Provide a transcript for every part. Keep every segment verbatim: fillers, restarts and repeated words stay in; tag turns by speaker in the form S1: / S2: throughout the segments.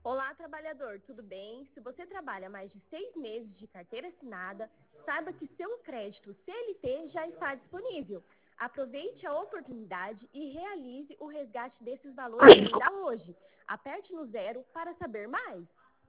S1: Olá, trabalhador, tudo bem? Se você trabalha mais de seis meses de carteira assinada, saiba que seu crédito C L T já está disponível. Aproveite a oportunidade e realize o resgate desses valores ainda hoje. Aperte no zero para saber mais.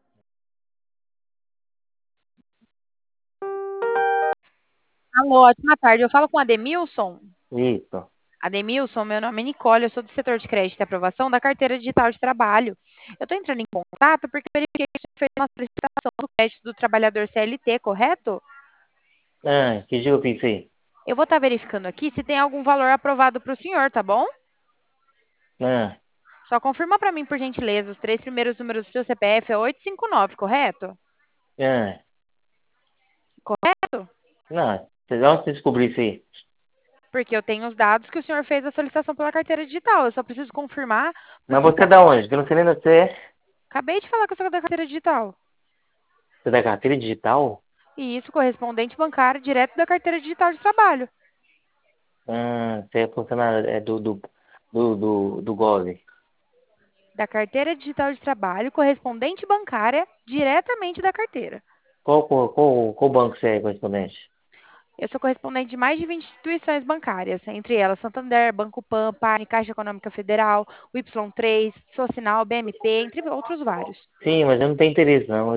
S2: Alô, ótima tarde. Eu falo com a Ademilson.
S3: Isso.
S2: Ademilson, meu nome é Nicole, eu sou do setor de crédito e aprovação da carteira digital de trabalho. Eu estou entrando em contato porque eu verifiquei que você fez uma solicitação do crédito do trabalhador C L T, correto?
S3: Ah, que dia eu pensei?
S2: Eu vou estar verificando aqui se tem algum valor aprovado para o senhor, tá bom?
S3: Ah,
S2: Só confirma para mim, por gentileza, os três primeiros números do seu C P F é oito cinco nove, correto?
S3: ah,
S2: Correto?
S3: não, você onde você descobriu isso aí?
S2: Porque eu tenho os dados que o senhor fez a solicitação pela carteira digital. Eu só preciso confirmar,
S3: Mas
S2: porque
S3: você
S2: se...
S3: é da onde? Que eu não sei nem onde você é.
S2: acabei de falar que eu sou da carteira digital.
S3: Você é da carteira digital?
S2: E isso, correspondente bancário direto da carteira digital de trabalho.
S3: Ah, você é funcionário é do, do, do, do, do Gov.
S2: Da carteira digital de trabalho, correspondente bancária diretamente da carteira.
S3: Qual, qual, qual, qual banco você é correspondente?
S2: Eu sou correspondente de mais de vinte instituições bancárias, entre elas Santander, Banco Pan, Pane, Caixa Econômica Federal, o Y três, Socinal, B M P, entre outros vários.
S3: Sim, mas eu não tenho interesse não.